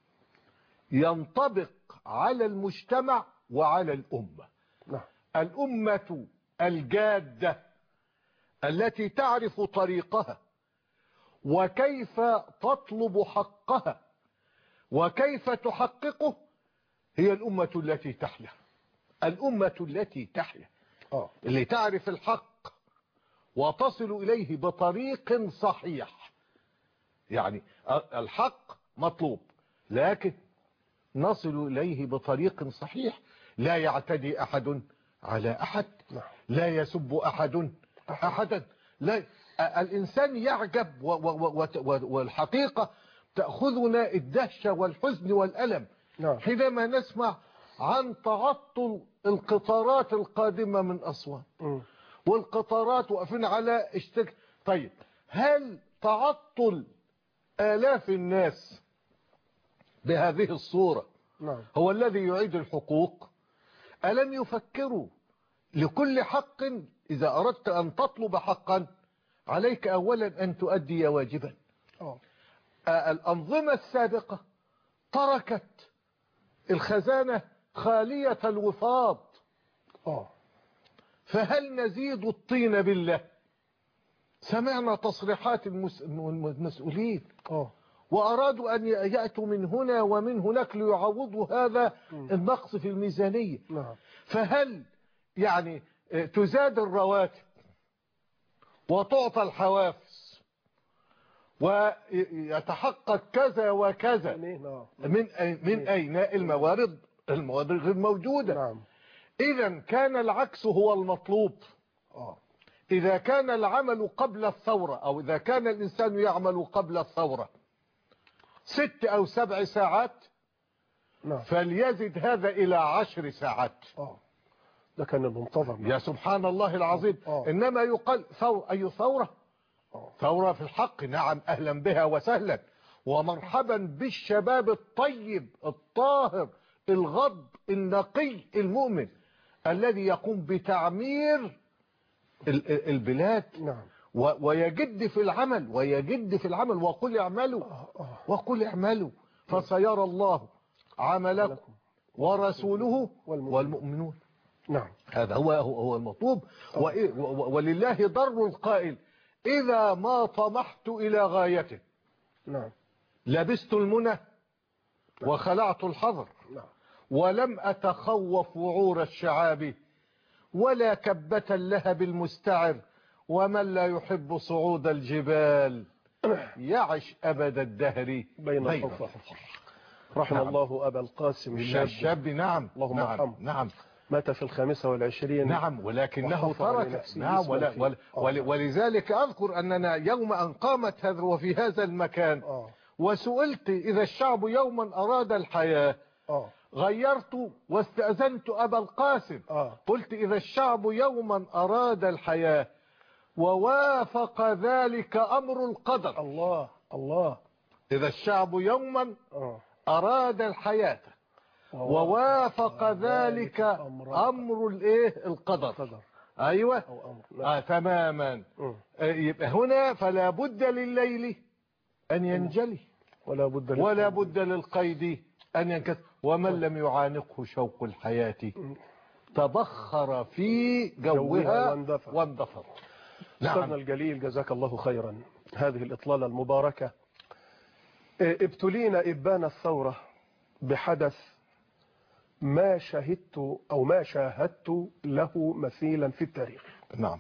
ينطبق على المجتمع وعلى الأمة. نعم. الأمة الجادة التي تعرف طريقها وكيف تطلب حقها وكيف تحققه هي الأمة التي تحيا. الأمة التي تحيا آه. اللي تعرف الحق وتصل إليه بطريق صحيح. يعني الحق مطلوب لكن نصل إليه بطريق صحيح لا يعتدي أحد على أحد. نعم. لا يسب أحد أحدا. لا الإنسان يعجب و و و والحقيقة تأخذنا الدهشة والحزن والألم. نعم. حينما نسمع عن تعطل القطارات القادمة من أسوان م. والقطارات واقفين على اشتك. طيب هل تعطل آلاف الناس بهذه الصورة. نعم. هو الذي يعيد الحقوق. ألم يفكروا لكل حق إذا أردت أن تطلب حقا عليك أولا أن تؤدي واجبا. أوه. الأنظمة السابقة تركت الخزانة خالية الوفاض. أوه. فهل نزيد الطين بالله؟ سمعنا تصريحات المس... المسؤولين أوه. وأرادوا أن يأتوا من هنا ومن هناك ليعوضوا هذا النقص في الميزانية. نعم. فهل يعني تزاد الرواتب وتعطى الحوافز ويتحقق كذا وكذا من من أين الموارد؟ الموارد غير موجودة. نعم. إذا كان العكس هو المطلوب. آه. إذا كان العمل قبل الثورة أو إذا كان الإنسان يعمل قبل الثورة ست أو سبع ساعات، نعم. فليزد هذا إلى عشر ساعات. آه. ده كان المنتظر. يا سبحان الله العظيم. آه. إنما يقال ثورة. أي ثورة؟ آه. ثورة في الحق. نعم، أهلا بها وسهلا ومرحبا بالشباب الطيب الطاهر الغض النقي المؤمن الذي يقوم بتعمير البلاد. نعم. ويجد في العمل ويجد في العمل وقل اعملوا وقل اعملوا فسيرى الله عملكم ورسوله والمؤمنون. نعم. هذا هو هو المطلوب. ولله ضر القائل إذا ما طمحت إلى غايته. نعم. لبست المنى وخلعت الحظر. نعم. ولم أتخوف وعور الشعاب ولا كبة اللهب المستعر ومن لا يحب صعود الجبال يعش أبد الدهر بين الحفر. رحم نعم. الله أبا القاسم الشاب. الشاب. نعم. اللهم نعم. ارحمه. نعم. مات في الخامسة والعشرين. نعم. ولكنه ترك. نعم. ولا ول ول ولذلك أذكر أننا يوم أن قامت هذا وفي هذا المكان آه. وسئلت إذا الشعب يوما أراد الحياة آه. غيرت واستأذنت أبا القاسم. آه. قلت إذا الشعب يوما أراد الحياة ووافق ذلك أمر القدر. الله الله. إذا الشعب يوما آه. أراد الحياة ووافق ذلك أمر الايه القدر. القدر. أيوة. أمر. آه تماما. يبقى هنا فلا بد لليل أن ينجلي ولا بد ولا بد للقيد أن ينكسر ومن لم يعانقه شوق الحياة تبخر في جوها واندثر. أستاذنا نعم. الجليل جزاك الله خيرا. هذه الإطلالة المباركة. ابتلينا إبان الثورة بحدث ما شهدت أو ما شاهدت له مثيلا في التاريخ. نعم.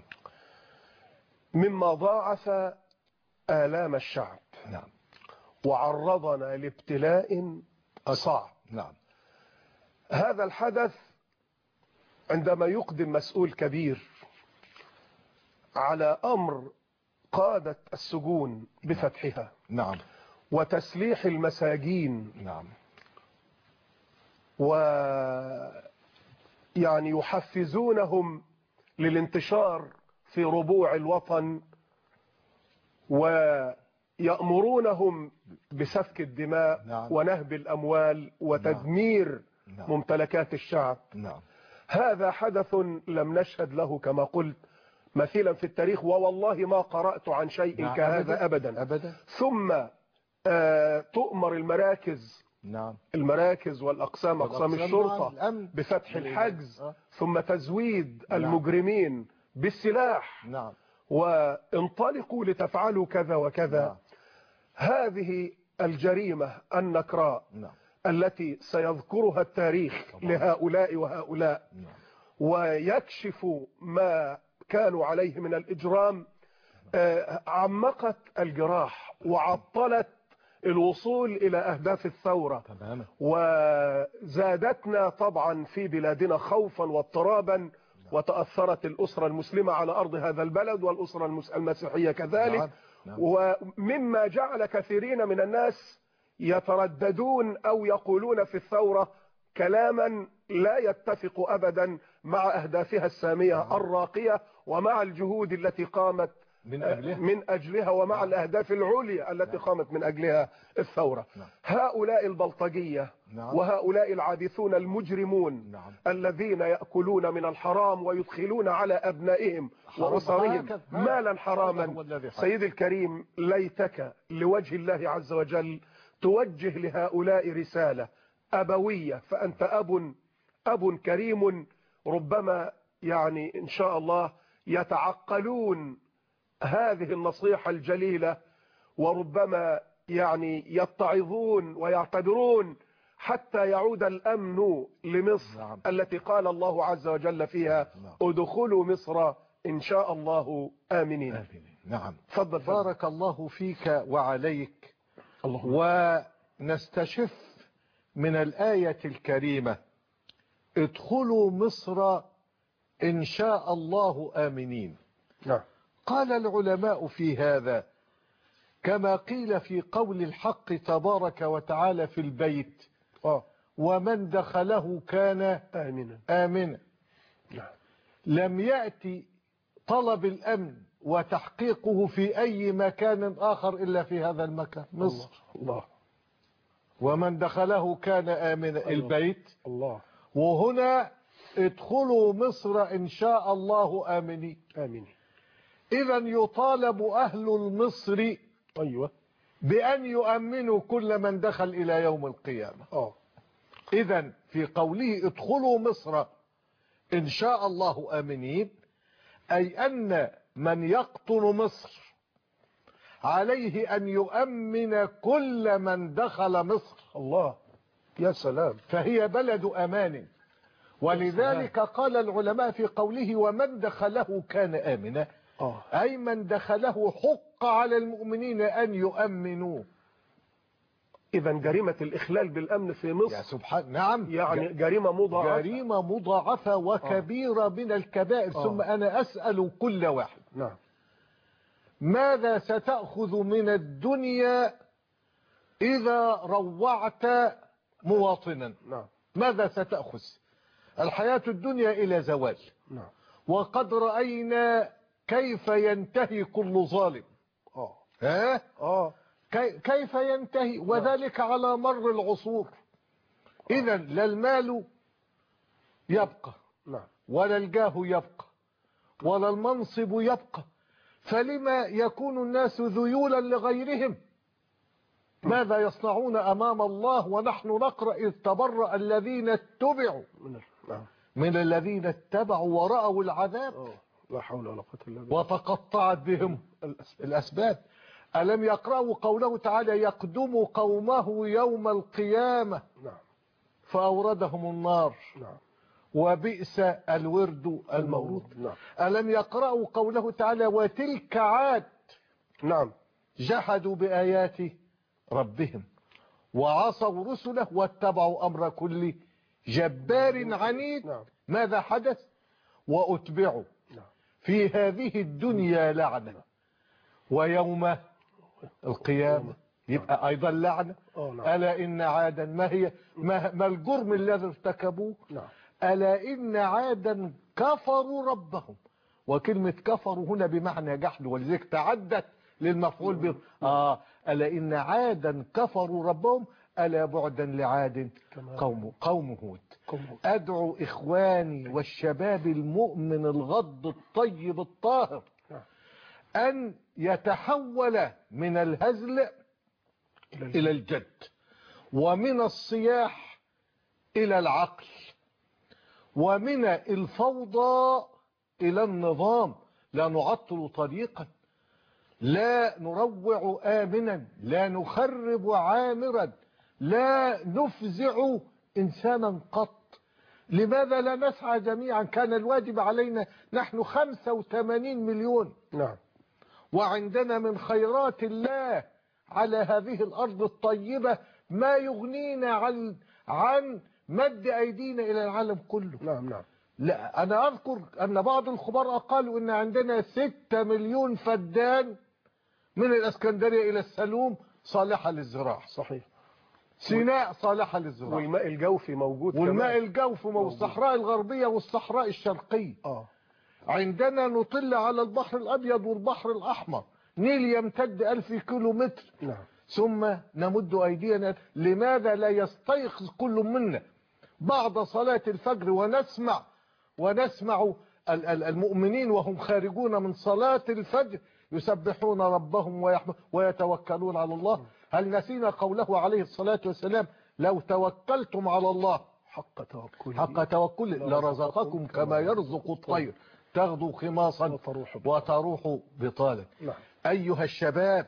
مما ضاعف آلام الشعب. نعم. وعرضنا لابتلاء صعب. نعم. هذا الحدث عندما يقدم مسؤول كبير على أمر قادة السجون بفتحها. نعم. وتسليح المساجين. نعم. ويعني يحفزونهم للانتشار في ربوع الوطن ويأمرونهم بسفك الدماء. نعم. ونهب الأموال وتدمير نعم. ممتلكات الشعب. نعم. هذا حدث لم نشهد له كما قلت مثيلا في التاريخ ووالله ما قرأت عن شيء نعم. كهذا أبدا, أبدا. ثم آه تؤمر المراكز. نعم. المراكز والأقسام أقسام الشرطة بفتح الحجز. أه. ثم تزويد نعم. المجرمين بالسلاح. نعم. وانطلقوا لتفعلوا كذا وكذا. نعم. هذه الجريمة النكراء. نعم. التي سيذكرها التاريخ طبعا. لهؤلاء وهؤلاء. نعم. ويكشف ما كانوا عليه من الإجرام. آه عمقت الجراح وعطلت الوصول إلى أهداف الثورة. تماما. وزادتنا طبعا في بلادنا خوفا واضطرابا. نعم. وتأثرت الأسرة المسلمة على أرض هذا البلد والأسرة المسيحية كذلك. نعم. نعم. ومما جعل كثيرين من الناس يترددون أو يقولون في الثورة كلاما لا يتفق أبدا مع أهدافها السامية الراقية ومع الجهود التي قامت من أجلها من أجلها ومع الأهداف العليا التي قامت من أجلها الثورة. نعم. هؤلاء البلطجية نعم. وهؤلاء العابثون المجرمون نعم. الذين يأكلون من الحرام ويدخلون على أبنائهم حرام وأسرهم هكذا. مالا هذا حراما. هو الذي حدث. سيدي الكريم، ليتك لوجه الله عز وجل توجه لهؤلاء رسالة أبوية، فأنت أب أب كريم، ربما يعني إن شاء الله يتعقلون هذه النصيحة الجليلة، وربما يعني يتعظون ويعتبرون حتى يعود الأمن لمصر. نعم. التي قال الله عز وجل فيها نعم. ادخلوا مصر إن شاء الله آمنين. آمين. نعم. تفضل. بارك الله فيك وعليك. الله. ونستشف من الآية الكريمة ادخلوا مصر إن شاء الله آمنين. نعم. قال العلماء في هذا كما قيل في قول الحق تبارك وتعالى في البيت آه. ومن دخله كان آمنا. آمنا. نعم. لم يأتي طلب الأمن وتحقيقه في أي مكان آخر إلا في هذا المكان مصر. الله. ومن دخله كان آمنا. الله. البيت. الله. وهنا ادخلوا مصر إن شاء الله آمنين. آمين. إذا يطالب أهل المصر أيوة بأن يؤمنوا كل من دخل إلى يوم القيامة. آه. إذا في قوله ادخلوا مصر إن شاء الله آمنين أي أن من يقطن مصر عليه أن يؤمن كل من دخل مصر. الله. يا سلام. فهي بلد أمان. ولذلك قال العلماء في قوله ومن دخله كان آمنا آه. أي من دخله حق على المؤمنين أن يؤمنوا. إذا جريمة الإخلال بالأمن في مصر يا سبحان. نعم. يعني جريمة مضاعفة. جريمة مضاعفة وكبيرة من الكبائر. آه. ثم أنا أسأل كل واحد نعم. ماذا ستأخذ من الدنيا إذا روعت مواطنا؟ نعم. ماذا ستأخذ؟ الحياة الدنيا إلى زوال. نعم. وقد رأينا كيف ينتهي كل ظالم. آه. ها؟ آه. كي كيف ينتهي وذلك على مر العصور. إذا لا المال يبقى نعم. ولا الجاه يبقى ولا المنصب يبقى، فلما يكون الناس ذيولا لغيرهم؟ ماذا يصنعون أمام الله ونحن نقرأ إذ تبرأ الذين اتبعوا من, نعم. من الذين اتبعوا ورأوا العذاب. أوه. لا حول ولا قوة إلا بالله. وتقطعت بهم الأسباب. الأسباب. ألم يقرأوا قوله تعالى يقدم قومه يوم القيامة نعم. فأوردهم النار نعم. وبئس الورد المورود. نعم. ألم يقرأوا قوله تعالى وتلك عاد نعم. جحدوا بآيات ربهم وعصوا رسله واتبعوا أمر كل جبار عنيد. نعم. ماذا حدث؟ وأتبعوا نعم. في هذه الدنيا لعنة ويوم القيامة يبقى أيضا لعنة. أوه. نعم. ألا إن عادا ما هي ما, ما الجرم الذي ارتكبوه؟ نعم. ألا إن عادا كفروا ربهم. وكلمة كفروا هنا بمعنى جحد ولذلك تعدت للمفعول به. آه ألا إن عادا كفروا ربهم ألا بعدا لعاد قوم قوم هود. أدعو إخواني والشباب المؤمن الغض الطيب الطاهر أن يتحول من الهزل إلى الجد ومن الصياح إلى العقل ومن الفوضى إلى النظام. لا نعطل طريقا، لا نروع آمنا، لا نخرب عامرا، لا نفزع إنسانا قط. لماذا لا نسعى جميعا؟ كان الواجب علينا، نحن خمسة وثمانين مليون. نعم. وعندنا من خيرات الله على هذه الأرض الطيبة ما يغنينا عن عن مد أيدينا إلى العالم كله. نعم. نعم. لا أنا أذكر أن بعض الخبراء قالوا إن عندنا ستة مليون فدان من الإسكندرية إلى السلوم صالحة للزراعة. صحيح. سيناء صالحة للزراعة. والماء الجوفي موجود. والماء الجوفي والصحراء الغربية والصحراء الشرقية. آه. عندنا نطل على البحر الأبيض والبحر الأحمر، نيل يمتد ألف كيلو متر. نعم. ثم نمد أيدينا. لماذا لا يستيقظ كل منا بعد صلاة الفجر ونسمع ونسمع المؤمنين وهم خارجون من صلاة الفجر يسبحون ربهم ويحمد ويتوكلون على الله؟ هل نسينا قوله عليه الصلاة والسلام: لو توكلتم على الله حق توكله حق توكل لرزقكم كما يرزق الطير تغدو خماصا وتروح بطالا. نعم. أيها الشباب،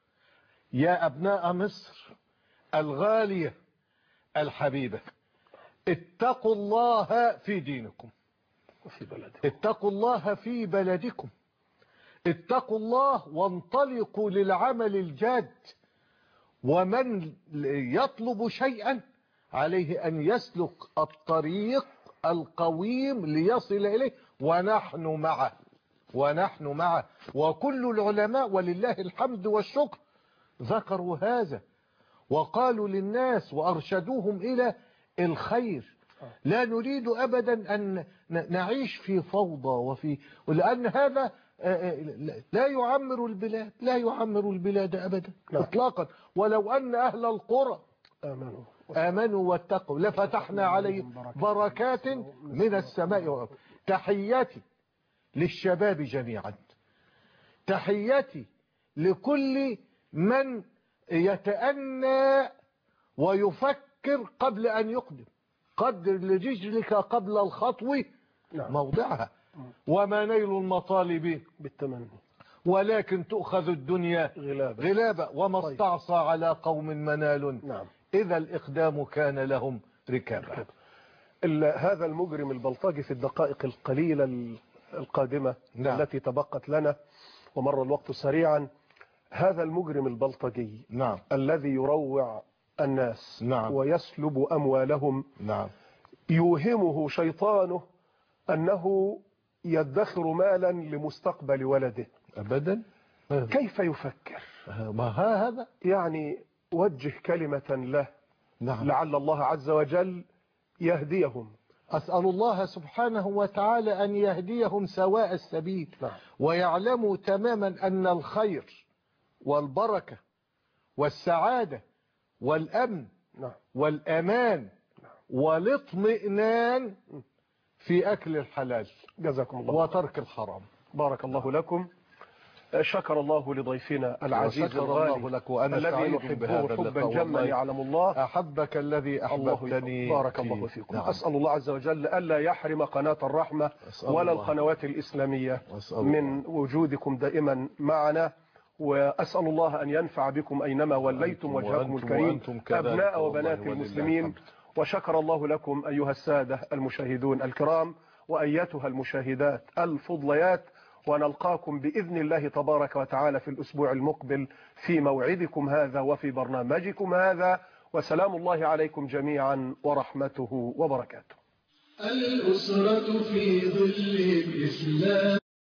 يا أبناء مصر الغالية الحبيبة، اتقوا الله في دينكم، وفي بلدكم. اتقوا الله في بلدكم، اتقوا الله وانطلقوا للعمل الجاد. ومن يطلب شيئا عليه أن يسلك الطريق القويم ليصل إليه، ونحن معه ونحن معه وكل العلماء ولله الحمد والشكر ذكروا هذا وقالوا للناس وأرشدوهم إلى الخير. لا نريد أبدا أن نعيش في فوضى وفي ولأن هذا لا يعمر البلاد لا يعمر البلاد أبدا إطلاقا. ولو أن أهل القرى آمنوا آمنوا واتقوا لفتحنا عليهم بركات من السماء والأرض. تحياتي للشباب جميعا، تحياتي لكل من يتأنى ويفكر قبل أن يقدم. قدر لرجلك قبل الخطو موضعها، وما نيل المطالب بالتمني ولكن تؤخذ الدنيا غلابة, غلابة وما استعصى على قوم منال. نعم. إذا الإقدام كان لهم ركابة. هذا المجرم البلطجي في الدقائق القليلة القادمة نعم. التي تبقت لنا ومر الوقت سريعا، هذا المجرم البلطجي نعم. الذي يروع الناس نعم. ويسلب أموالهم نعم. يوهمه شيطانه أنه يدخر مالا لمستقبل ولده. أبدا. كيف يفكر؟ ما هذا يعني وجه كلمة له. نعم. لعل الله عز وجل يهديهم. أسأل الله سبحانه وتعالى أن يهديهم سواء السبيل. نعم. ويعلموا تماما أن الخير والبركة والسعادة والأمن نعم. والأمان نعم. والاطمئنان في أكل الحلال جزاكم الله وترك الحرام. بارك الله لكم. شكر الله لضيفنا العزيز الغالي الله لك وأنا الذي يحبه حبا جما يعلم الله. أحبك الذي أحببتني. بارك الله فيكم. نعم. أسأل الله عز وجل ألا يحرم قناة الرحمة ولا القنوات الإسلامية من وجودكم دائما معنا، وأسأل الله أن ينفع بكم أينما وليتم وجهكم الكريم أبناء وبنات المسلمين. وشكر الله لكم أيها السادة المشاهدون الكرام وأيتها المشاهدات الفضليات، ونلقاكم بإذن الله تبارك وتعالى في الأسبوع المقبل في موعدكم هذا وفي برنامجكم هذا، وسلام الله عليكم جميعا ورحمته وبركاته. الأسرة في ظل الإسلام.